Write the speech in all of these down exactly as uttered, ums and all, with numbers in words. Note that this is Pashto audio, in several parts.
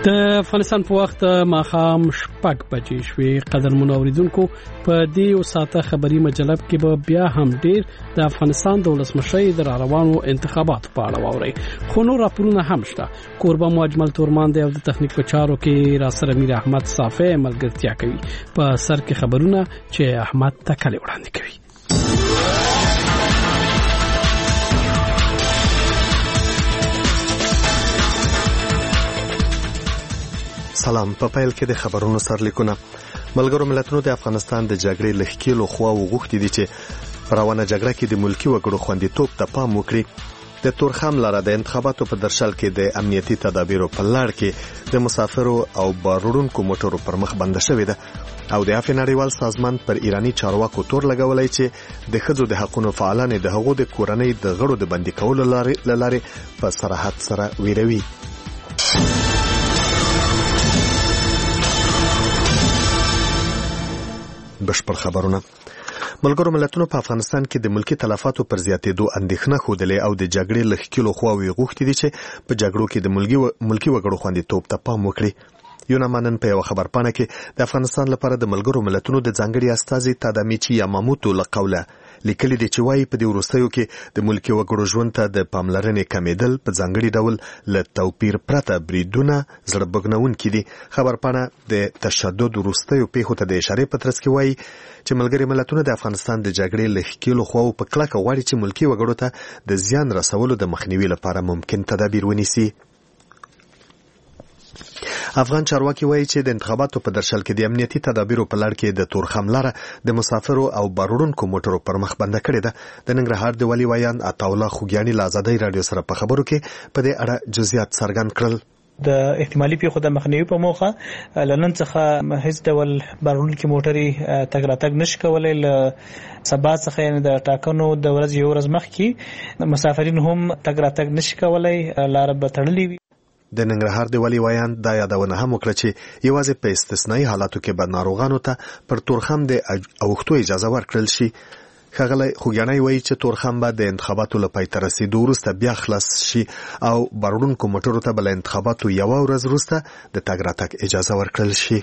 د افغانستان په وخت ماخام شپږ بجې شوې. قدرمن اوریدونکو په دې ساعته خبري مجله کې به بیا هم ډیر د افغانستان د ولسمشر د روانو انتخابات په اړه واوري. خو نور راپورونه هم شته. کوربه مو اجمل تورمان دی او د تخنیک په چارو کې راسره میر احمد صافی ملګرتیا کوي. په سر کې خبرونه چې احمد تکل وړاندې کوي. سلام. په پیل کې د خبرونو سرلیکونه. ملګرو ملتونو د افغانستان د جګړې لخکېلو خوا وغوښتي دي چې په روانه جګړه کې د ملکی وګړو خوندیتوب ته پام وکړي. د تورخم لاره د انتخاباتو په درشل کې د امنیتي تدابیرو په لړ کې د مسافرو او بارونکو موټرو پر مخ بنده شوې ده او د عفو نړیوال سازمان پر ایرانی چارواکو تور لګولای چې د ښځو د حقوقو فعالان د هغو د کورنۍ د غړو د بندي کولو لارې په صراحت سره ویروي. بشپړ خبرونه. ملګرو ملتونو په افغانستان کې د ملکی تلفاتو پر زیاتېدو اندېښنه خوده او د جګړې لخکېلو خواوې غوښتي دي چې په جګړو کې د ملکی وګړو خوندیتوب ته پام وکړي. یونامانن په یو خبرپاڼه کې د افغانستان لپاره د ملګرو ملتونو د ځانګړي استازي تادامیچی یاماموتو لقوله لیکلي دي چې وايي په دې وروستیو کې د ملکی وګړو ژوند ته د پاملرنې کمیدل په ځانګړي ډول له توپیر پرته بریدونه زړه بغنونکي دي. خبرپاڼه د تشدد وروستیو پیښو ته د اشاره په ترڅ کې وايي چې ملګري ملتونه د افغانستان د جګړې لخکېلو خواو په کلکه غواړي چې ملکی وګړو ته د زیان رسولو د مخنیوي لپاره ممکن تدابیر ونیسي. افغان چارواکي وایي چې د انتخاباتو په درشل کې د امنیتي تدابیرو په لړ کې د تورخم لاره د مسافرو او بارونکو موټرو پر مخ بنده کړې ده. د ننګرهار د والي ویان عطاالله خوګیاني له آزادۍ رادیو سره په خبرو کې په دې اړه جزئیات څرګند کړل. د احتمالي پیښو د مخنیوي په موخه لنن څخه هیڅ ډول بارونکو موټري تګ راتګ نشي کولای. ل سبا څخه د ټاکنو د ورځې یو ورځ مخکې مسافرین هم تګ راتګ نشي کولای، لار به تړلې وي. د ننګرهار د والي ویان دا یادونه هم وکړه چې یوازې په استثنایی حالاتو کې به ناروغانو ته پر تورخم د اوښتو اجازه ورکړل شي. ښاغلی خوګیاني وایي چې تورخم به د انتخاباتو له پای ته رسیدو وروسته بیا خلاص شي او بارونکو موټرو ته به له انتخاباتو یوه ورځ وروسته د تګ راتګ اجازه ورکړل شي.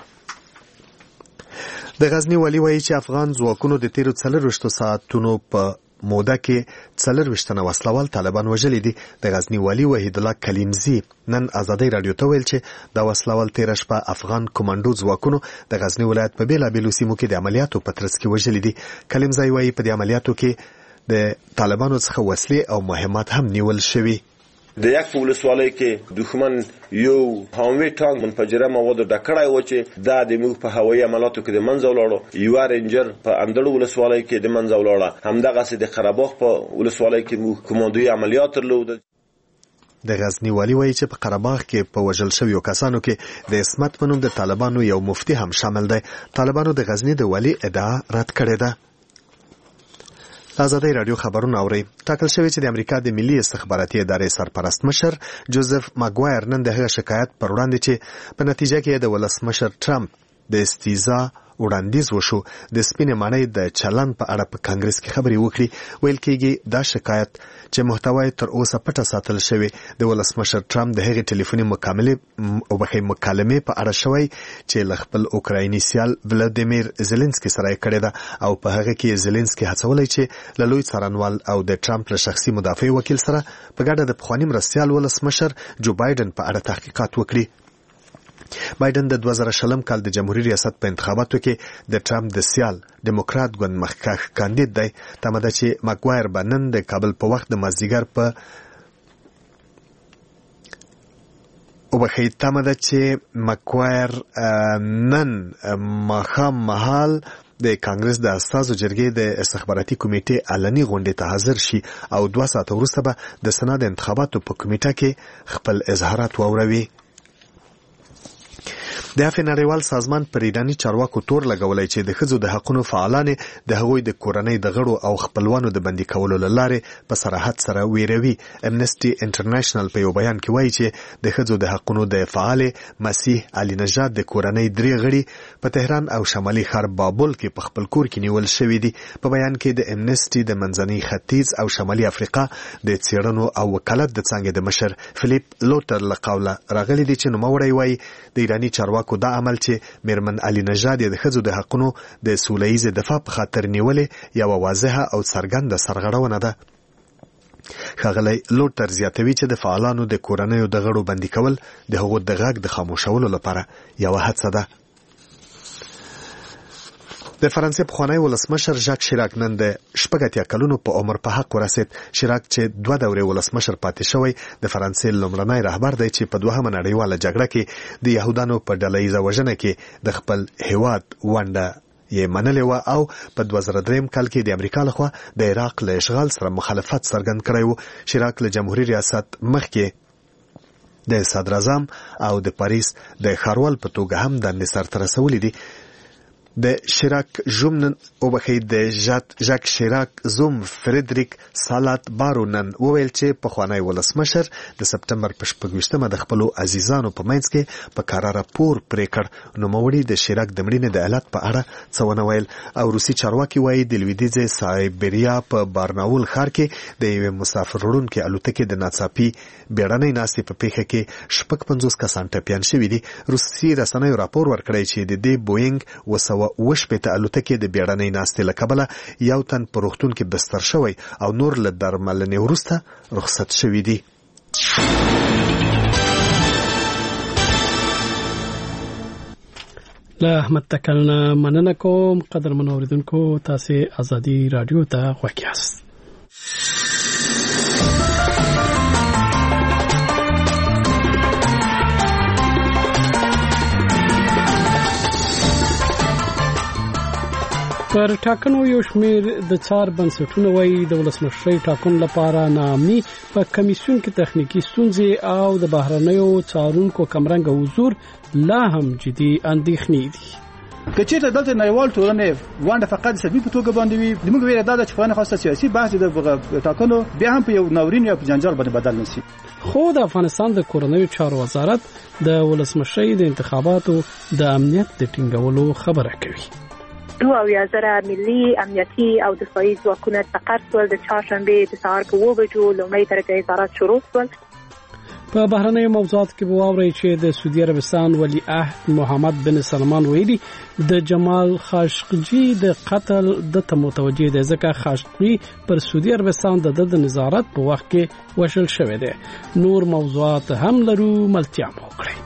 د غزنی والي وایي چې افغان ځواکونو د تیرو څلرویشتو ساعتونو په موده کې څلرویشتنه وسلوال طالبان وژلي دي. د غزنی والي وحید الله کلیمزی نن آزادۍ رادیو ته ویل چې د وسلوال تیر شپه افغان کمانډو ځواکونو د غزنی ولایت په بیلابیلو سیمو کې د عملیاتو په ترڅ کې وژلي دي. کلیمزی وایي په دې عملیاتو کې د طالبانو څخه وسلې او مهمات هم نیول شوي. د یک ولسوالۍ کې دښمن یو هاوی ټانک منفجره مواد ډکړای و چې دا د موږ په هوایي عملیاتو کې د منځ ولاړو. یو رینجر په اندړو ولسوالۍ کې د منځ ولاړه. همدغه سي د قرهباغ په ولسوالۍ کې موږ کوماندوي عملیات درلود. د غزنی والي وایي چې په قرهباغ کې په وژل شویو کسانو کې د اسمت په نوم د طالبانو یو مفتي هم شامل دی. طالبانو د غزنی د والي ادعا رد کړې ده. آزادۍ رادیو خبرونه اوري. ټاکل شوی چې د امریکا د ملي استخباراتي ادارې سرپرست مشر جوزف ماګوایر نن د هغه شکایت پر وړاندې چې په نتیجه کې د ولسمشر ټرمپ د استیزا وړاندیز وشو د سپینې مانۍ د چلن په اړه په کانګرس کې خبرې وکړي. ویل کېږي دا شکایت چې محتوای تر اوسه پټه ساتل شوی د ولسمشر ټرمپ د هغې ټلیفوني مکالمې او بخې مکالمې په اړه شوی چې له خپل اوکرایني سیال ولادیمیر زيلنسکي سره یې کړې ده او په هغه کې زيلنسکي هڅولی چې له لوی څارنوال او د ټرمپ له شخصي مدافع وکیل سره په ګډه د پخواني مرستیال ولسمشر جو بایدن په اړه تحقیقات وکړي. بایدن د دوه زره شلم کال د جمهوریت ریاست په انتخاباتو کې د ټرمپ د سیال ډیموکرات ګوند مخکښ کاندید دی. تمه ده چې ماګوایر به نن د کابل په وخت د مازدیګر په وبخښئ تمه ده چې ماګوایر نن ماښام مهال د کانګرس د استازو جرګې د استخباراتي کمیټې علني غونډې ته حاضر شي او دوه ساعته وروسته به د سنا د انتخاباتو په کمیټه کې خپل اظهارات واوروي. د عفو نړیوال سازمان پر ایرانی چارواکو تور لګولای چې د ښځو د حقوقو فعالان د هغوی د کورنۍ د غړو او خپلوانو د بندي کولو لاره په صراحت سره ویروي. امنسټي انټرنیشنل په یو بیان کې وایي چې د ښځو د حقوقو د فعال مسیح علي نژاد د کورنۍ درې غړي په تهران او شمالي ښار بابل کې په خپل کور کې نیول شوی دي. په بیان کې د امنسټي د منځني ختیځ او شمالي افریقا د څېړنو او وکالت د څنګه د مشر فلیپ لوټر لقوله راغلي دي چې نوموړی وایي د ایرانی چارواکو دا عمل چې میرمن علي نژاد د ښځو د حقونو د سوله ییز دفاع په خاطر نیولې یو واضحه او څرګنده سرغړونه ده. ښاغلی لوټر زیاتوي چې د فعالانو د کورنیو د غړو بندي کول د هغو د غږ د خاموشولو لپاره یوه هڅه ده. د فرانسې پخوانی ولسمشر ژاک شیراک نن د شپږ اتیا کلونو په عمر په حق ورسید. شیراک چې دوه دورې ولسمشر پاتې شوی د فرانسې لومړنی رهبر دی چې په دوهمه نړیواله جګړه کې د یهودانو په ډله ییزه وژنه کې د خپل هیواد ونډه یې منلې وه او په دوه زره دریم کال کې د امریکا لخوا د عراق له اشغال سره مخالفت څرګند کړی و. شیراک له جمهوریت ریاست مخکې د صدراعظم او د پاریس د ښاروال په توګه هم دندې سرته رسولې دي. د شیراک ژوم او بخې د ژاک شیراک زوم فریدریک سالات بارو نن وویل چې پخوانی ولسمشر د سپتمبر په شپږویشتمه د خپلو عزیزانو په منځ کې په کاره راپور پرې کړ. نوموړي د شیراک د مړینې د علت په اړه څه ونه ویل او روسي چارواکي وایي د لویدیځې سایبریا په بارناول ښار کې د یوې مسافر وړونکې الوتکې د ناڅاپي بیړنۍ ناستې په پیښه کې شپږ پنځوس کسان ټپیان شوي دي. روسي رسنیو راپور ورکړی چې د دې بوینګ وسوه وشپېته الوتکې د بیړنۍ ناستې له کبله یو تن په روغتون کې بستر شوی او نور له درملنې وروسته رخصت شوي دي. له احمد تکلنا مننه کوم. قدرمنو اوریدونکو تاسو ازادي رادیو ته غوږ یاست. پر ټاکنو یو شمیر د څار بنسټونو وایي د ولسمشرۍ ټاکنو لپاره ناامني په کمیسیون کې تخنیکی ستونزې او د بهرنیو څارونکو کمرنګ حضور لا هم جدي اندېښنې دي. کچېته دلته نړیوال ټولنې ونډه فقط سبي په توګه باندې وي. موږ ویل دا چې فلانه خاصه سیاسي بحث د ټاکنو بیا هم په یو ناورین یا په جنجال باندې بدل نشي. خو د افغانستان د کورنیو چارو وزارت د ولسمشرۍ د انتخاباتو د امنیت د ټینګولو خبره کوي. دو او یا زره ملي امنیتي او دفاعي ځواکونه تقرر ول د چهارشنبه د سهار په اوه بجو لومړی درجه نظارت شروع شول. په بهرنیو موضوعاتو کې به واورئ چې د سعودي عربستان ولی عهد محمد بن سلمان ویلي د جمال خاشقجي د قتل د متوجه دی ځکه خاشقجي پر سعودي عربستان د د نظارت په وخت کې وشل شوی دی. نور موضوعات هم لرو، ملتیا مو وکړئ.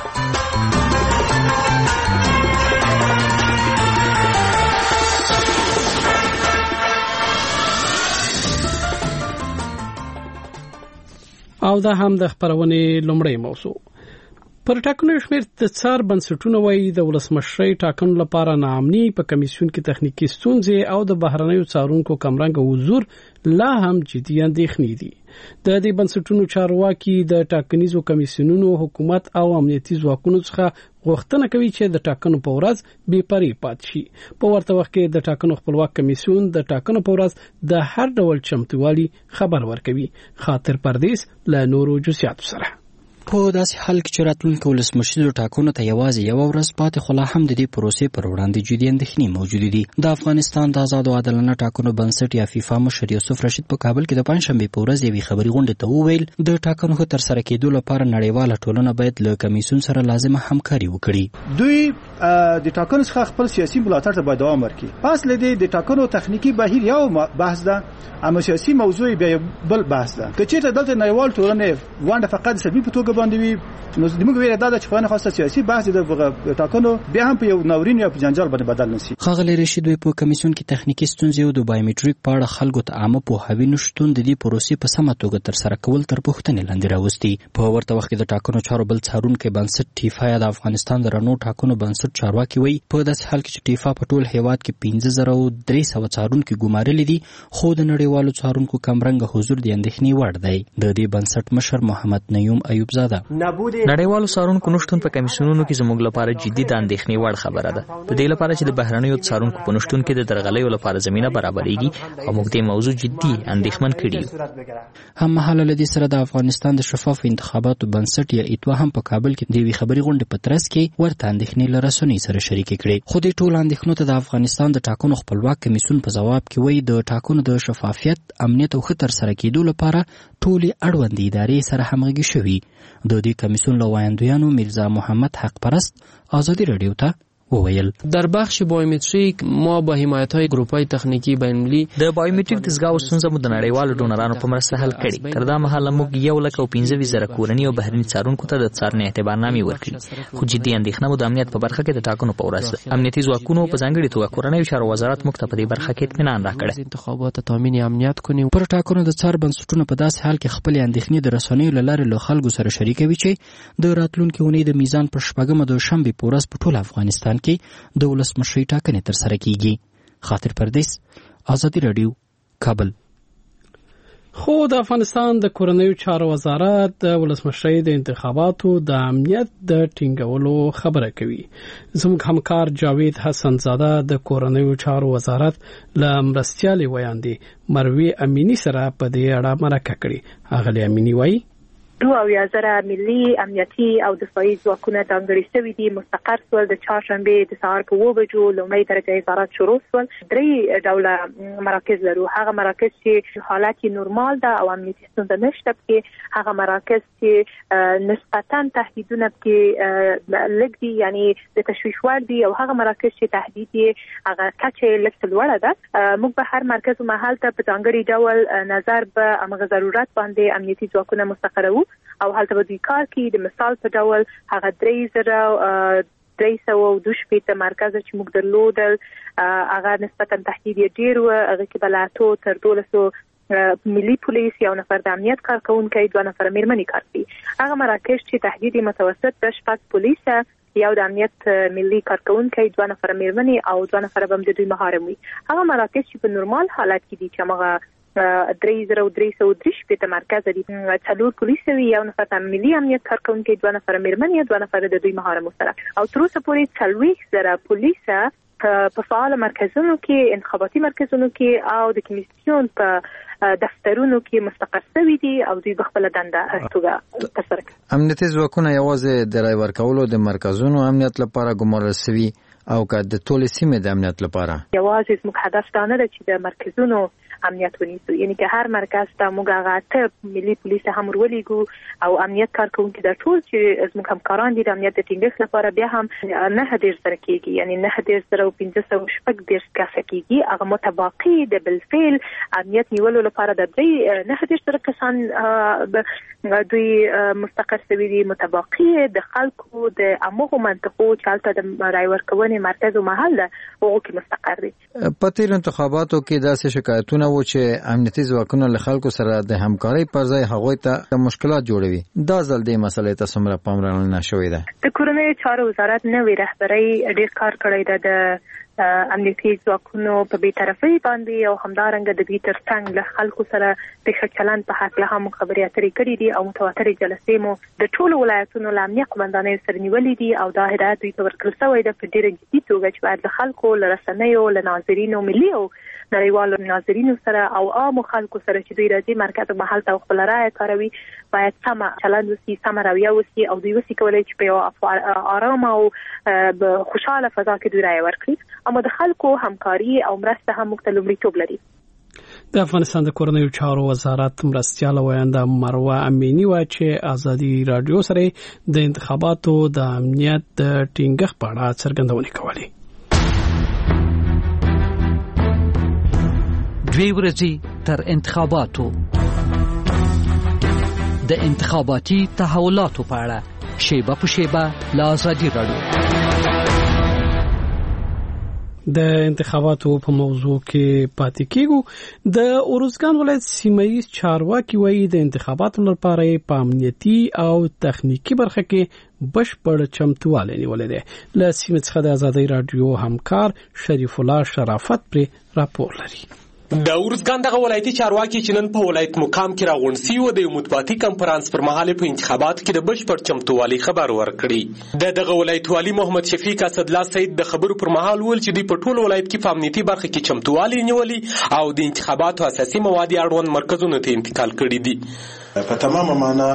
او دا هم د خبرونې لومړی موضوع. پر ټاکنو شمیر د څار بنسټونو وایي د ولسمشرۍ ټاکنو لپاره ناامني په کمیسیون کې تخنیکی ستونزې او د بهرنیو څارونکو کمرنګ حضور لا هم جدي اندېښنې دي. د دې بنسټونو چارواکي د ټاکنیزو کمیسیونونو حکومت او امنیتي ځواکونو څخه غوښتنه کوي چې د ټاکنو په ورځ بې پرې پاتې شي. په ورته وخت کې د ټاکنو خپلواک کمیسیون د ټاکنو په ورځ د هر ډول چمتووالي خبر ورکوي. خاطر پردیس له نورو جزئیاتو سره. په داسې حال کې چې راتلونکو ولسمشرو ټاکنو ته یوازې یو ورځ پاتې خو لا هم د دې پروسې پر وړاندې جدي اندېښنې موجودې دي. د افغانستان د آزاد او عادلانه ټاکنو بنسټ یا فیفا مشر یوسف رشید په کابل کې د پنځشنبې په ورځ یوې خبري غونډې ته وویل د ټاکنو ښه ترسره کېدو لپاره نړیواله ټولنه باید له کمیسیون سره لازمه همکاري وکړي. دوی د ټاکنو څخه خپل سیاسي ملاتړ ته باید دوام ورکړي. پس لدې د ټاکنو تخنیکی بهیر یو بحث ده، اما سیاسي موضوع بیا بل بحث ده. کچېته دلته نړیوال ټولنې ونډه فقط سبي په توګه باندې وي. نو موږ ویل دا چې فلانه خاصه سیاسي بحث د ټاکنو بیا هم په یو ناورین یا په جنجال باندې بدل نشي. ښاغلی رشید په کمیسیون کې تخنیکی ستونزې او د بایومټریک په اړه خلکو ته عامه پوهاوی نشټون د دې پروسې په سمه توګه ترسره کول تر پوښتنې لاندې راوستي. په ورته وخت کې د ټاکنو چارو بل څارونکی بنسټ ټیفا د افغانستان د رڼو ټاکنو بنسټ چارواکي وایي په داسې حال کې چې ټیفا په ټول هیواد کې پنځه زره او درې سوه څارونکي ګمارلي دي خو د نړیوالو څارونکو کمرنګ حضور د اندېښنې وړ دی. د دې بنسټ مشر محمد نعیم ایوب زاده ده. نړیوالو څارونکو نشتون په کمیسیونونو کې زموږ لپاره جدي د اندېښنې وړ خبره ده. د دې لپاره چې د بهرنیو څارونکو په نشتون کې د درغلیو لپاره زمينه برابرېږي او موږ دې موضوع جدي اندېښمن کړي. هم مهاله لدې سره د افغانستان د شفاف انتخاباتو بنسټ یا ایتوا هم په کابل کې د یوې خبري غونډې په ترڅ کې ورته اندېښنې له رسنیو سره شریکې کړې. خو دې ټول اندېښنو ته د افغانستان د ټاکنو خپلواک کمیسیون په جواب کې وایي د ټاکنو د شفافیت، امنیت او ښه ترسره کېدو لپاره ټولې اړوندې ادارې سره همغږي شوي. د دې کمیسیون له وایندویانو میرزا محمد حق پرست ازادي رادیو ته وویل در بخش بایومتریک ما با حمایت‌های گروپ‌های تخنیکی بین‌المللي د بایومتریک دستګاو ستونزه مو د نړیوالو ډونرانو په مرسته حل کړي. تر دا مهاله موږ یو لک او پنځه ویشت زره کورني او بهرني څارونکو ته د څارنې اعتبارنامې ورکړي. خو جدي اندېښنه مو د امنیت په برخه کې د ټاکنو په ورځ ده. امنیتي ځواکونو په ځانګړي توګه کورنیو چارو وزارت موږ ته په دې برخه کې اطمینان راکړی. انتخابات تامین امنیت کنیم. پر ټاکنو د څار بنسټونو په داسې حال کې خپل اندېښنې د رسنیو له لارې له خلکو سره شریکوي چې د راتلونکي اونۍ د میزان پر شپږمه د شنبې په ورځ په ټول افغانستان کې د ولسمشرۍ ټاکنې ترسره کیږي. خاطر پردیس، ازادي رادیو، کابل. خو د افغانستان د کورنیو چارو وزارت د ولسمشرۍ د انتخاباتو د امنیت د ټینګولو خبره کوي. زموږ همکار جاوید حسن زاده د کورنیو چارو وزارت له مرستیالې ویاندې مروي امینی سره په دې اړه مرکه کړې. اغلی امینی وایي دو او یا زره ملي امنیتي او دفاعي ځواکونه ځانګړي شوي دي. مستقر سول د چهارشنبې د سهار په اوه بجو لومړی درجه حرارت شروع سول. درې ډوله مراکز لرو. هغه مراکز چې حالت نورمال ده او امنیتي ستونزه نشته پکې، هغه مراکز چې نسبتاً تهدیدونه پکې لږ دي یعنی د تشویش وړ دي، او هغه مراکز چې تهدید یې هغه کچه لږ لوړه ده. موږ به هر مرکز او محل ته په ځانګړي ډول نظر به امغه ضرورت باندې امنیتي ځواکونه مستقرو او هلته به دوی کار کوي. د مثال په ډول هغه درې زره درې سوه او دوه شپېته مرکزه چې موږ درلودل هغه نسبتا تهدید یې ډېر و. هغه کې به له اتو تر دولسو ملي پولیس، یو نفر د امنیت کارکونکی، دوه نفر میرمنې کار کوي. هغه مراکز چې تهدید متوسط د شپږ پولیس، یو د امنیت ملي کارکونکی، دوه نفر میرمنې او دوه نفر به د دوی محارم وي. هغه مراکز چې په نورمال حالت کې دي چې هغه درې زره او درې سوه درې شپېته مرکز دي، څلور پولیس وي، یو نفر د ملي امنیت کارکونکی، دوه نفر میرمنې، دوه نفر د دوی محارم سره، او تر اوسه پورې څلوېښت زره پولیس په فعال مرکزونو کې، انتخاباتي مرکزونو کې او د کمیسیون په دفترونو کې مستقر شوي دي او دوی خپل دنده توګه ترسره کوي. امنیتي ځواکونه یوازې د رای ورکولو د مرکزونو امنیت لپاره ګمارل شوي او که د ټولې سیمې د امنیت لپاره؟ یوازې زموږ هدف دا نه ده چې د مرکزونو امنیت ونیسو، یعنی که هر مرکز ته موږ هغه اته ملي پولیس هم ورولېږو او امنیت کارکونکي دا ټول چې زموږ همکاران دي د امنیت د ټینګښت لپاره بیا هم نه دېرش زره کېږي، یعنی نه دېرش زره او پنځه سوه شپږ دېرش کسه کېږي. هغه متباقي د بالفعل امنیت نیولو لپاره د درې نه دېرش زره کسان دوی مستقر شوي دي. متباقي د خلکو د همغو منطقو چې هلته د رای ورکونې مرکز او محل ده هغو کې مستقر دي. په تېرو انتخاباتو کې داسې شکایتونه و چې امنیتي ځواکونه له خلکو سره د همکارۍ پر ځای هغوی ته مشکلات جوړوي. دا ځل دې مسلې ته څومره پاملرنه شوې ده؟ د کورنیو چارو وزارت نوې رهبرۍ ډېر کار کړی ده د امنیتي ځواکونو په بېطرفۍ باندې او همدارنګه د دوی ترڅنګ له خلکو سره د ښه چلند په هکله هم خبرې اترې کړي دي او متواترې جلسې مو د ټولو ولایتونو له امنیه قمندانیو سره نیولې دي او دا هدایت دوی ته ورکړل شوی ده په ډېره جدي توګه چې باید له خلکو، له رسنیو، له ناظرینو، ملي او نړیوالو ناظرینو سره او عامو خلکو سره چې دوی راځي مرکز او محل ته خپله رایه کاروي باید سمه چلند وسي، سمه رویه وسي او دوی وسي کولی چې په یوه ارامه او خوشحاله فضا کې دوی رایه ورکړي. اما د خلکو همکاري او مرسته هم موږ ته لومړیتوب لري. د افغانستان د کورنیو چارو وزارت مرستیاله وینده مروه امینی وایي چې ازادي رادیو سره د انتخاباتو د امنیت د ټینګښت په اړه څرګندونې کولې. دوی ورځې تر انتخاباتو د انتخاباتي تحولاتو په اړه شیبه په شیبه له ازادي رادیو د انتخاباتو په موضوع کې پاتې کېږو. د اروزګان ولایت سیمه‌ییز چارواکي وایي د انتخاباتو لپاره په امنیتي او تخنیکی برخه کې بشپړ چمتووالی نیولې ده. له سیمې څخه د ازادي رادیو همکار شریف الله شرافت پر راپور لري. د ورزګان دغه ولایتي چارواکي چې نن په ولایت مقام کې راغونډ سي و د مطبوعاتي کانفرنس پر مهال په انتخاباتو کې د بشپړ چمتووالي خبر ورکړي. د دغه ولایت والي محمد شفیق اسدالله سید د خبرو پر مهال ویل چې دوی په ټول ولایت کې په امنیتي برخه کې چمتووالي نیولي او د انتخاباتو اساسي مواد اړوند مرکزونو ته انتقال کړي دي. په تمامه معنا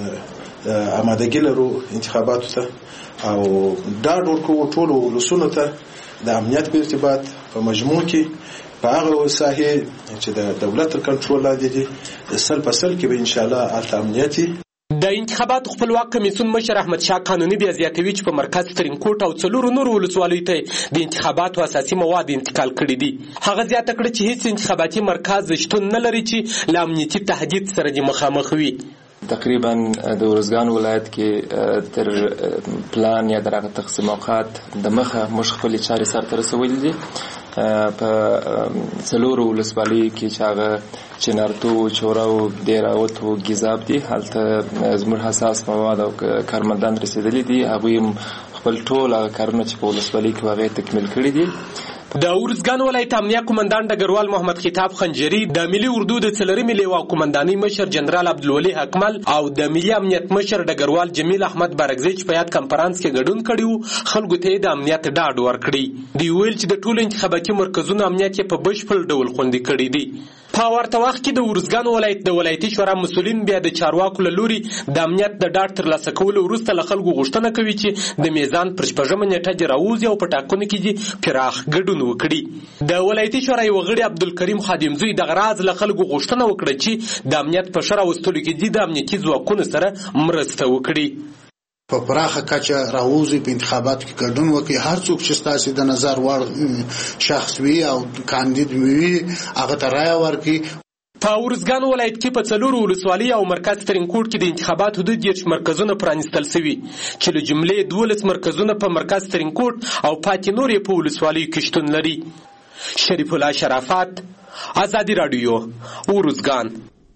آمادګي لرو انتخاباتو ته او دا ډول کو ټول ولسونو ته د امنیت په ارتباط په مجموع کې په هغه ساحه چې د دولت تر کنټرول لاندې دي سل په سل کې به ان شاء الله الته امنیتي. د انتخاباتو خپلواک کمیسیون مشر احمد شاه قانوني بیا زیاتوي چې په مرکز ترینکوټ او څلورو نورو ولسوالیو ته د انتخاباتو اساسي مواد انتقال کړي دي. هغه زیاته کړه چې هیڅ انتخاباتي مرکز شتون نه لري چې له امنیتي تهدید سره د مخامخ وي. تقریبا د ورزګان ولایت کې تر پلان یا درغه تقسیمات د مخه مش خپل چاري سره تر رسولې دي. په څلورو ولسوالۍ کې چې هغه چنارتو چوراو دیراوت او ګیزاب دي هلته زموږ حساس مواد او کارمندان رسیدلي دي. هغوی خپل ټول هغه کارونه چې په ولسوالۍ کې هغه تکمیل کړي دي. د ورزګان ولایت امنیه قومندان ډګروال محمد خطاب خنجری د ملي اردو د څلورمې لیوا قومندانۍ مشر جنرال عبدالولي حکمل او د ملي امنیت مشر ډګروال جمیل احمد بارګزی چې په یاد کنفرانس کې ګډون کړي خلکو ته د امنیت ډاډ ورکړي. دی ویل چې د ټولو انتخاباتي مرکزونو امنیت په بشپړ ډول خوندي کړي دي. په ورته وخت کې د ورزګان ولایت د ولایتي شورا مسؤلین بیا د چارواکو له لوري د امنیت د ډاډ ترلاسه کولو وروسته له خلکو غوښتنه کوي چې د میزان پر شپږمه نیټه دې راوځي او په ټاکنو کې دې پراخ ګډون وکړي. د ولایتي شورا یو غړي عبدالکریم خادمزوی دغه راز له خلکو غوښتنه وکړه چې د امنیت په ښه راوستلو کې دې د امنیتي ځواکونو سره مرسته وکړي. په پراخه کچه راوځي په انتخاباتو کې ګډون وکړي. هر څوک چې ستاسو د نظر وړ شخص وي او کاندید وي هغه ته رایه ورکړي. په ورزګان ولایت کې په څلورو ولسوالۍ او مرکز ترینکوټ کې د انتخاباتو د دېرش مرکزونه پرانیستل شوي چې له جملې دولس مرکزونه په مرکز ترینکوټ او پاتې نور په ولسوالیو کې شتون لري. شریف الله شرافت، آزادی رادیو، ورزګان.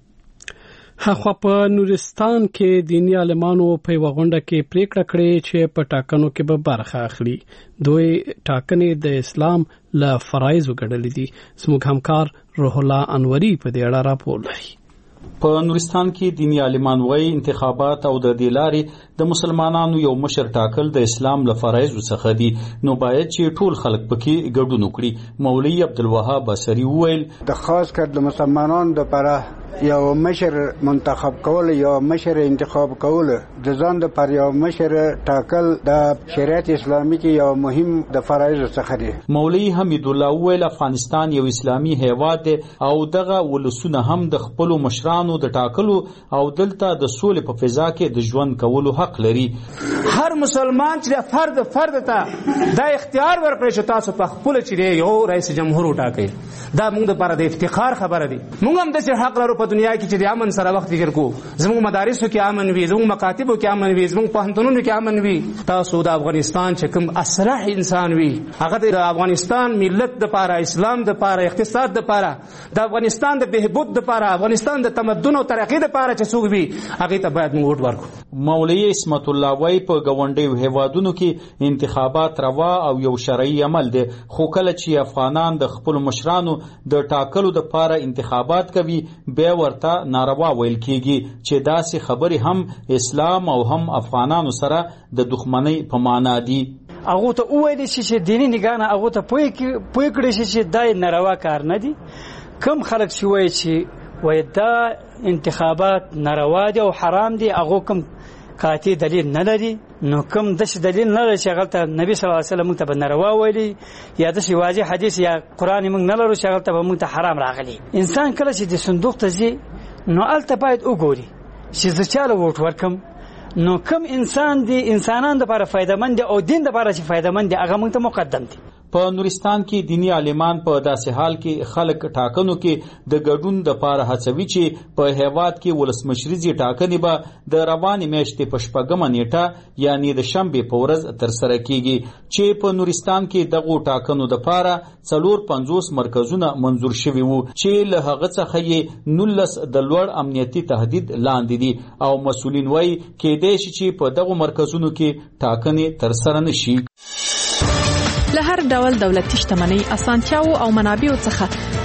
هغه په نورستان کې دینی عالمانو په وغونډه کې پریکړه کړې چې په ټاکنو کې به برخه اخلي. دوی ټاکنې د اسلام له فرایضو ګڼلې دي. زموږ همکار روح الله انوري په دې اړه راپور لري. په نورستان کې دینی عالمان وایي انتخابات او د دې لارې د مسلمانانو یو مشر ټاکل د اسلام له فرایضو څخه دي، نو باید چې ټول خلک پکې ګډون وکړي. مولوي عبدالوهاب بصري وویل د خاص کر د مسلمانانو لپاره یو مشر منتخب کول یا مشر انتخاب کول د ځان د پر یو مشر ټاکل د شریعت اسلامي کې یو مهم د فرایض څخه دی. مولوی حمید الله ویل افغانستان یو اسلامي هیواد دی او دغه ولسونه هم د خپل مشرانو د ټاکلو او دلته د سولې په فضا کې د ژوند کولو حق لري. هر مسلمان چې فرد فرد ته دا اختیار ورکړي چې تاسو په خپل چې یو رئیس جمهور وټاکئ، دا موږ لپاره د افتخار خبره دی. موږ هم د حق لرو په دنیا کې چې د امن سره وخت تیر کو. زموږ مدارسو کې امن وي، زموږ مکاتبو کې امن وي، زموږ پوهنتونونو کې امن وي. تاسو د افغانستان چې کوم اصلاح انسان وي هغه د افغانستان ملت د لپاره، اسلام د لپاره، اقتصاد د لپاره، د افغانستان د بهبود د لپاره، افغانستان د تمدن او ترقۍ د لپاره چې څوک وي هغه ته باید موږ ووټ ورکړو. مولوی اسمت الله وای په غونډیو هیوادونو کې انتخابات روا او یو شرعي عمل دی، خو کله چې افغانان د خپل مشرانو د ټاکلو د لپاره انتخابات کوي به ورته ناروا ویل کیږي چې داسې خبرې هم اسلام او هم افغانانو سره د دښمنۍ په معنا دي. هغه ته وویل شي چې دیني نگاه هغه ته پوي پوي کړی شي چې دا ناروا کار نه دي. کم خلک چې وایي چې وای دا انتخابات ناروا دي او حرام دي هغه کم قاطع دلیل نه لري، نو کوم دش دلیل نه لري چې هغه نبی صلی الله علیه وسلم ته ناروا ویلي یا د شی واضح حدیث یا قران موږ نه لرو چې هغه ته موږ ته حرام راغلي. انسان کله چې د صندوق ته ځي نو الته باید وګوري چې زه چاله ووټ ورکم، نو کوم انسان دی انسانان لپاره فائدمند او دین لپاره چې فائدمند دی هغه موږ ته مقدم دی. په نورستان کې دینی عالمان په داسې حال کې خلک ټاکنو کې د ګډون د پاره هڅوي چې په هیواد کې ولسمشریزي ټاکنې به د روانې میاشتې په شپږمه نیټه یعنی د شنبې په ورځ ترسره کیږي، چې په نورستان کې دغه ټاکنو د پاره څلور پنځوس مرکزونه منظور شوي وو چې له هغه څخه یې نولس د لوړ امنیتي تهدید لاندې دي او مسؤلین وایي کېدای شي چې په دغه مرکزونو کې ټاکنې ترسره نشي. له هر ډول دولتي شتمنۍ، اسانتیاو او منابعو څخه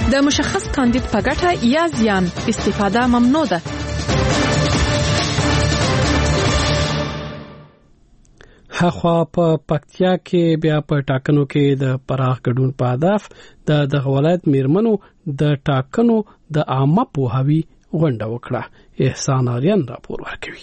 د مشخص کاندید په ګټه یا زیان استفاده ممنوع ده. هخوا په پکتیا کې بیا په ټاکنو کې د پراخ ګډون په هدف د دغه ولایت میرمنو د ټاکنو د عامه پوهاوي غونډه وکړه. احسان آریان راپور ورکوي.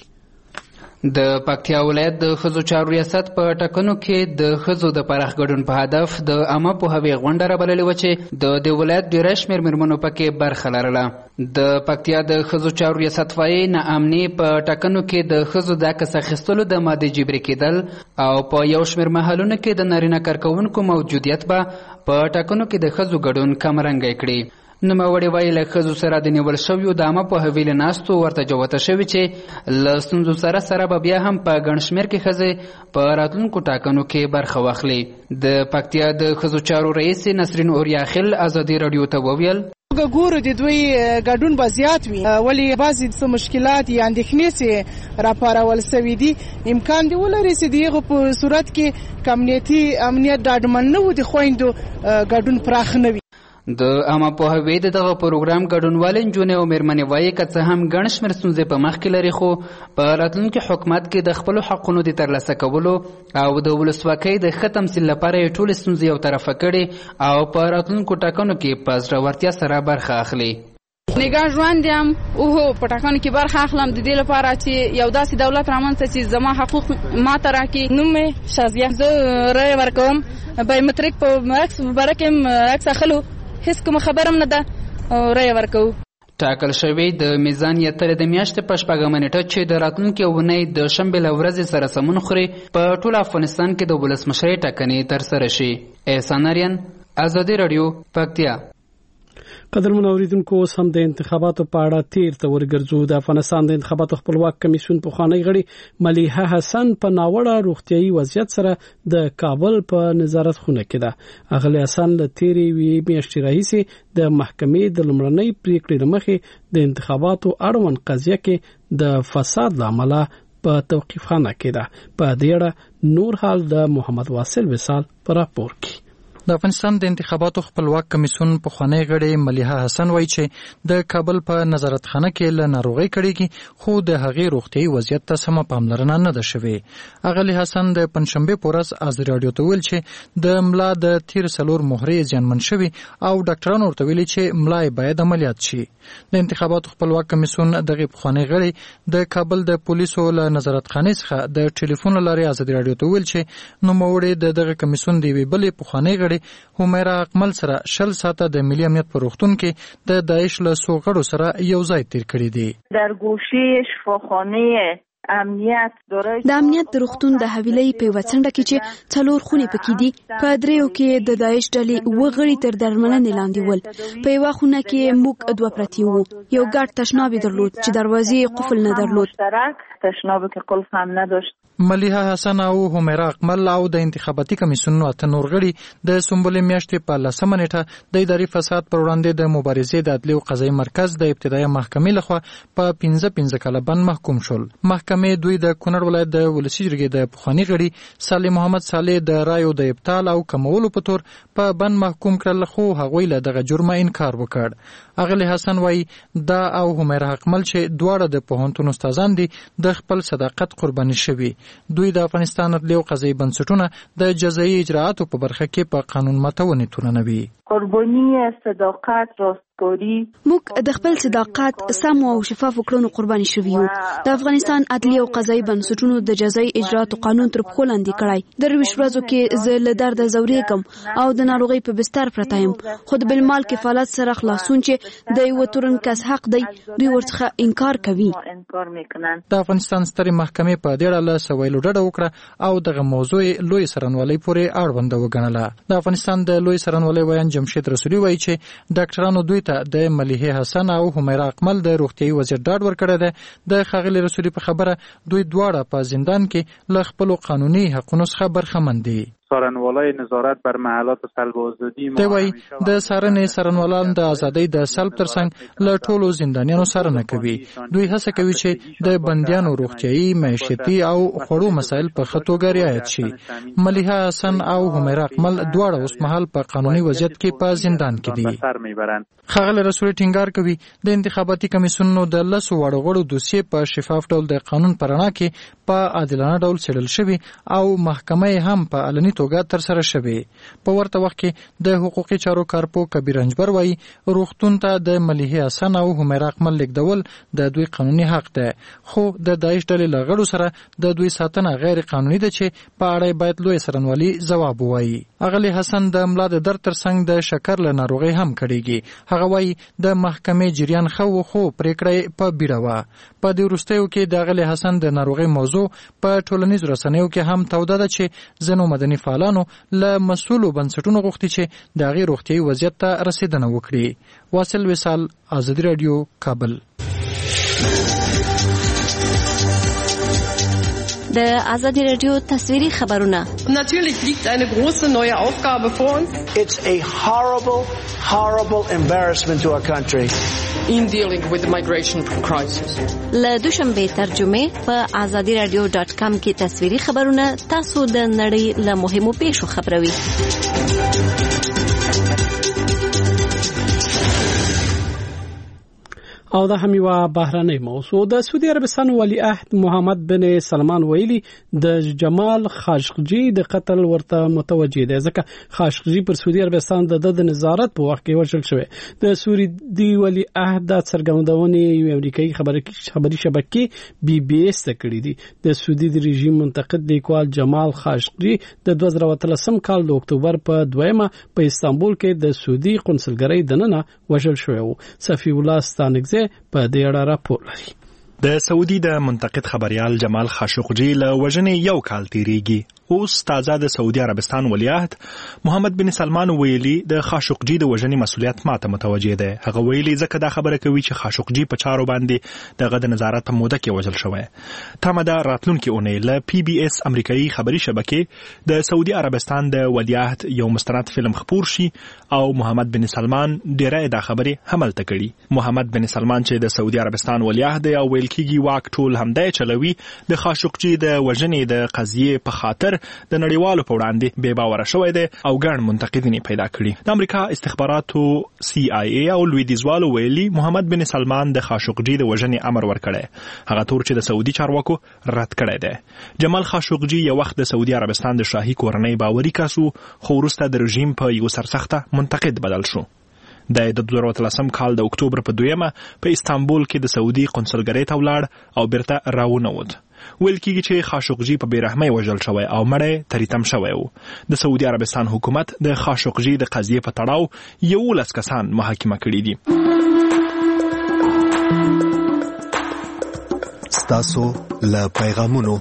د پکتیا ولایت د ښځو چارو ریاست په ټاکنو کې د ښځو د پراخ ګډون په هدف د عامه پوهاوي غونډه رابللې وه چې د دې ولایت ډېری شمېر مېرمنو پکې برخه لرله. د پکتیا د ښځو چارو ریاست وایي ناامني په ټاکنو کې د ښځو د عکس اخیستلو د مادې جبري کېدل او په یو شمېر محلونو کې د نارینه کارکوونکو موجودیت به په ټاکنو کې د ښځو ګډون کمرنګی کړي. نوموړې وایي له ښځو سره د نیول شویو د عامه پوهاوي له ناستو ورته جوته شوي چې له ستونزو سره سره به بیا هم په ګڼ شمېر کې ښځې په راتلونکو ټاکنو کې برخه واخلي. د پکتیا د ښځو چارو رئیس نسرین اوریاخیل ازادي راډیو ته وویل ګورو د دوی ګډون به زیات وي ولې بعضې څه مشکلات یا اندېښنې چې راپارول سوي دي امکان دی ولري چې د هغو په صورت کې که امنیتي امنیت ډاډمن نه و د خویندو ګډون پراخ نه وي. د عامه پوهاوي د دغه پروګرام ګډونوالې نجونې او مېرمنې وایي که څه هم ګڼ شمېر ستونزې په مخ کې لري خو په راتلونکي حکومت کې د خپلو حقونو د ترلاسه کولو او د ولسواکۍ د ښه تمثیل لپاره یې ټولې ستونزې یو طرفه کړي او په راتلونکو ټاکنو کې په زړورتیا سره برخه اخلي. نگاه ژوند یم اوهو په ټاکنو کې برخه اخلم د دې لپاره چې یو داسې دولت رامنځته چې زما حقوق ماته راکړي. نوم مې شازیه، زه رایه ورکوم. بایومتریک په عکس مبارک یم عکس اخلو هیڅ کومه خبره هم نه ده او رایه ورکوو. ټاکل شوی د میزان یترې د میاشتې په شپږمه نیټه چې د راتلونکې اونۍ د شنبې له ورځې سره سمون خوري په ټول افغانستان کې د ولسمشرۍ ټاکنې ترسره شي. احسان آریان، ازادي راډیو، پکتیا. قدرمن اوریدونکو اوس هم د انتخاباتو په اړه تیر ته ورګرځو. د افغانستان د انتخاباتو خپلواک کمیسیون پخوانی غړي ملیحه حسن په ناوړه روغتیايي وضعیت سره د کابل په نظارت خونه کې ده. اغلی حسن له تیرې وی میاشتې راهیسې د محکمې د لومړنۍ پریکړې له مخې د انتخاباتو اړوند قضیه کې د فساد له امله په توقیفخانه کې ده. په دې اړه نور حال د محمد واصل وصال په راپور کې. د افغانستان د انتخاباتو خپلواک کمیسیون پخوانی غړي ملیحه حسن وایي چې د کابل په نظارت خانه کې له ناروغۍ کړيږي خو د هغې روغتیايي وضعیت ته سمه پاملرنه نه ده شوې. اغلی حسن د پنځشنبې په ورځ ازادي راډیو ته ویل چې د ملا د تیر څلور مهرې زیانمن شوي او ډاکټرانو ورته ویلي چې ملا یې باید عملیات شي. د انتخاباتو خپلواک کمیسیون دغه پخوانی غړي د کابل د پولیسو له نظارت خانې څخه د ټلیفون لارې ازادي راډیو ته ویل چې نوموړی د دغه کمیسیون دی بلې پخوانی غړي همیرا اکمل سره شل ساعته د ملي امنیت په روغتون کې د داعش له څو غړو سره یو ځای تیر کړي دي. در گوشه شفاخانه امنیت د امنیت د روغتون د حویلۍ په یوه څنډه کې چې څلور خونې پکې دي په دریو کې د داعش ډلې اووه غړي تر درملنې لاندې ول. په یوه خونه کې موږ دوه پرتې وو. یو ګډ تشناب درلود چې دروازې قفل نه درلود. تشناب که قلف هم نداشت. ملیحه حسن او همیرا اکمل او د انتخاباتي کمیسیون اته نور غړي د سنبلې میاشتې په لسمه نیټه د اداري فساد پر وړاندې د مبارزې د عدلي او قضایي مرکز د ابتدایي محکمې لخوا په پنځه پنځه کاله بند محکوم شول. محکمې دوی د کونړ ولایت د ولسي جرګې د پخواني غړي صالح محمد صالح د رایو د ابطال او کمولو په تور په بند محکوم کړل خو هغوی له دغه جرمه انکار وکړ. اغلی حسن وایي دا او همیرا اکمل چې دواړه د پوهنتون استادان دي د خپل صداقت قرباني شوي. دوی د افغانستان عدلي او قضایي بنسټونه د جزایي اجراعاتو په برخه کې په قانون ماتونې تورنوي. قربانی صداقت راستګاري موږ د خپل صداقت سم او شفاف کړنو قرباني شوي یو. د افغانستان عدلي او قضایي بنسټونو د جزایي اجراعاتو قانون تر پښو لاندې کړی. درویش ورځو کې زه له درده ځورېږم او د ناروغۍ په بستر پرته یم. خو د بالمال کفالت سره خلاصون چې د یو تورن کس حق دی دوی ورڅخه انکار کوي. د افغانستان سترې محکمې په دې اړه له سویلو ډډه وکړه او دغه موضوع لوی سرنوالۍ پورې اړونده وګڼله. د افغانستان د لوی سرنوالۍ ویان جمشید رسولي وایي چې ډاکټرانو دوی ته د ملیحه حسن او همیرا اکمل د روغتیايي وضعیت ډاډ ورکړی دی. د ښاغلي رسولي په خبره دوی دواړه په زندان کې له خپلو قانوني حقونو څخه برخمن دي. څارنوالۍ نظارت بر محلات سلب آزادي دی وایي د څارنې څارنوالان د ازادۍ د سلب ترڅنګ له ټولو زندانیانو څارنه کوي. دوی هڅه کوي چې د بندیانو روغتیایي، معیشتي او خوړو مسایل په ښه توګه رعایت شي. ملیحه حسن او همیرا اکمل دواړه اوسمهال په قانوني وضعیت کې په زندان کې دي. ښاغلی رسول ټینګار کوي د انتخاباتي کمیسیونونو د لسو واړو غړو دوسیې په شفاف ډول د قانون په رڼا کې په عادلانه ډول څېړل شوي او محکمه یې هم په علني توګه ترسره شوې. په ورته وخت کې د حقوقي چارو کارپو کبیر انجبر وایي روغتون ته د ملیحه حسن او همیرا اکمل لیږدول د دوی قانوني حق دی، خو د داعش ډلې له غړو سره د دوی ساتنه غیر قانوني ده چې په اړه باید لوی څارنوالي ځواب ووایي. اغلی حسن د ملا د درد ترڅنګ د شکر له ناروغۍ هم کړېږي. هغه وایي د محکمې جریان ښه و خو پریکړه په بیړه وه. په دې وروستیو کې د اغلی حسن د ناروغۍ موضوع په ټولنیزو رسنیو کې هم توده ده چې ځینو مدني فعالانو له مسؤلو بنسټونو غوښتي چې د هغې روغتیایي وضعیت ته رسېدنه وکړي. واصل وصال، ازادي راډیو، کابل. د ازادي راډیو تصویري خبرونه. Natürlich liegt eine große neue Aufgabe vor uns. It's a horrible, horrible embarrassment to our country. In dealing with the migration crisis. له دوشنبه ترجمه په ازادي راډیو ډاټ کام کې تصویري خبرونه تاسو د نړۍ له مهمو پیښو خبروي. او دا هم یو بهرنۍ موضوع. د سعودي عربستان ولیعهد محمد بن سلمان ویلي د جمال خاشقجي د قتل ورته متوجه دی ځکه خاشقجي پر سعودي عربستان د د نظارت په وخت کې وژل شوی. د سعودي ولیعهد د څرګندونې یو امریکایي خبري شبکې بي بي اس ته کړې دي. د سعودي د رژیم منتقد لیکوال جمال خاشقجي د دوه زره اتلسم کال د اکتوبر په دویمه په استانبول کې د سعودي قونسلګرۍ دننه وژل شوی و. صفي الله ستانکزی په دې اړه راپور لري. د سعودي د منتقد خبريال جمال خاشقجي له وژنې یو کال تیریږي. اوس تازه د سعودي عربستان ولیعهد محمد بن سلمان ویلي د خاشقجي د وژنې مسؤلیت ماته متوجه ده. هغه ویلي ځکه دا خبره کوي چې خاشقجي په چارو باندې دغه د نظارت په موده کې وژل شوی. تمه ده راتلونکي اونۍ له پی بي اس امریکایي خبري شبکې د سعودي عربستان د ولیعهد یو مستند فلم خپور شي او محمد بن سلمان ډیره دا خبره حملته کړي. محمد بن سلمان چې د سعودي عربستان ولیعهد او ویل کیږي واک ټول همدای چلوي د خاشقجي د وژنې د قضیې په خاطر د نړیوالو په وړاندې بې باوره شوی دی او ګڼ منتقدین پیدا کړي. د امریکا استخباراتو سی آی ای او لویدیځوالو ویلي محمد بن سلمان د خاشقجي د وژنې امر ورکړی، هغه تور چې د سعودي چارواکو رد کړی دی. جمال خاشقجي یو وخت د سعودي عربستان د شاهي کورنۍ باوري کس و خو وروسته د رژیم په یو سرسخته منتقد بدل شو. د دوه زره اتلسم کال د اکتوبر په دویمه په استانبول کې د سعودي قونسلګرۍ ته ولاړ او بیرته راونوت. ویل کېږي چې خاشقجي په بېرحمۍ وژل شوی او مړی تریتم شوی و. د سعودي عربستان حکومت د خاشقجي د قضیې په تړاو یولس کسان محاکمه کړي دي. ستاسو له پیغامونو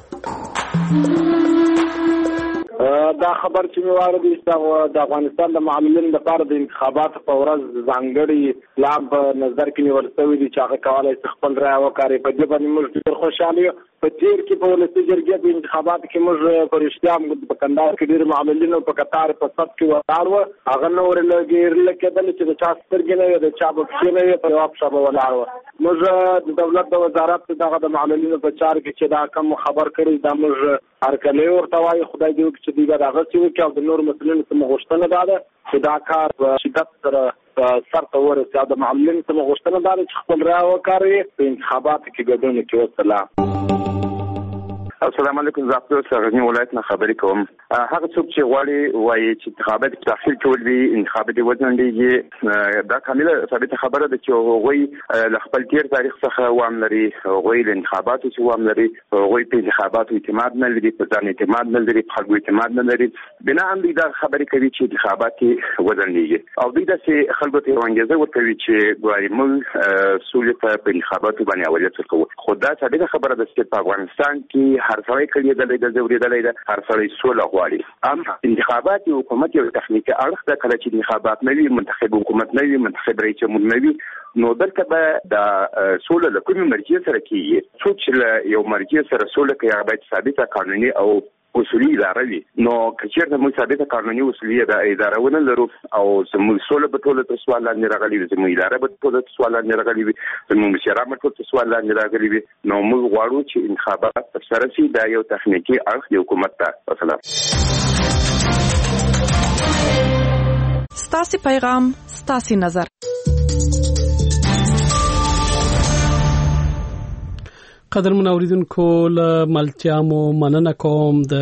دا خبر چې مې واردی د افغانستان د معلولینو لپاره د انتخاباتو په ورځ ځانګړي پلان په نظر کې نیول شوی دی چې هغه کولی شي خپل رایه وکاروي. په دې باندې موږ ډېر خوشحاله یو. په تېر کې په ولسي جرګې په انتخاباتو کې موږ په رښتیا په کندهار کې ډېر معلولینو په قطار په صف کې ولاړ وو. هغه نه ورلګېدل کېدل چې د چا سترګې نه وي د چا په پښې نه وي په یوه پښه به ولاړ وو. موږ د دولت د وزارت دغه د معلولینو په چارو کې چې دا کم خبر کړی دا موږ هرکلی ورته وایو خدای دې وکړي چې دوی به دغسې وکړي او د نورو مسؤلینو څخه غوښتنه دا ده چې دا کار په شدت سره سر ته ورسي او د معلولینو څخه غوښتنه دا ده چې خپل رایه وکاروي په انتخاباتو کې ګډون وکړي. والسلام. السلام علیکم. زه په غزنی ولایت نه خبرې کوم. هغه څوک چې غواړي وایي چې انتخابات داخل کول وي انتخابات وځنډيږي دا کامله ثابته خبره ده چې هغوی له خپل تیر تاریخ څخه وام لري، هغوی له انتخاباتو چې وام لري، هغوی په انتخاباتو اعتماد نه لري، په ځان اعتماد نه لري، په خلکو اعتماد نه لري. بنا هم دوی دا خبرې کوي چې انتخابات وځنډيږي او دوی داسې خلکو ته انګېزه ورکوي چې ګواري موږ سولې ته په انتخاباتو باندې اولویت ورکوو. خو دا ثابته خبره ده چې په افغانستان کې هر سړی کړېدلی ده، ځورېدلی ده، هر سړی سوله غواړي. اما انتخابات یو حکومت یو تخنیکي اړخ ده. کله چې انتخابات نه وي، منتخب حکومت نه وي، منتخب رئیس جمهور نه وي، نو دلته به د سوله له کومې مرجع سره کېږي. څوک چې له یو مرجع سره سوله کوي هغه باید ثابته قانوني او اصولي اداره وي نو کچېرته موږ ثابته قانوني اصولي اداره ونه لرو او زموږ سوله په ټوله ته سوال لاندې راغلي وي زموږ اداره په ټوله ته سوال لاندې راغلي وي زموږ مشران په ټوله ته سوال لاندې راغلي وي نو موږ غواړو چې انتخابات ترسره شي دا یو تخنیکی اړخ دی حکومت ته مثلا ستاسو پیغام ستاسو نظر قدر منوریدونکو له ملتیامو مننه کوم د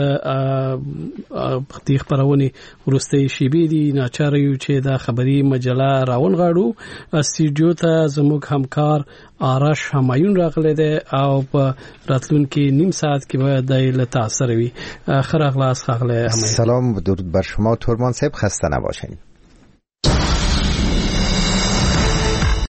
خپل خبرونه ورسته شیبې دي ناچاره یو چې د خبري مجله راون غاړو استډیو ته زموږ همکار آرش همایون راغله ده او په راتلونکي نیم ساعت کې به د لتا سره وي خیر اخلاص خغله همایون سلام درود بر شما تورمان صاحب خسته نباشید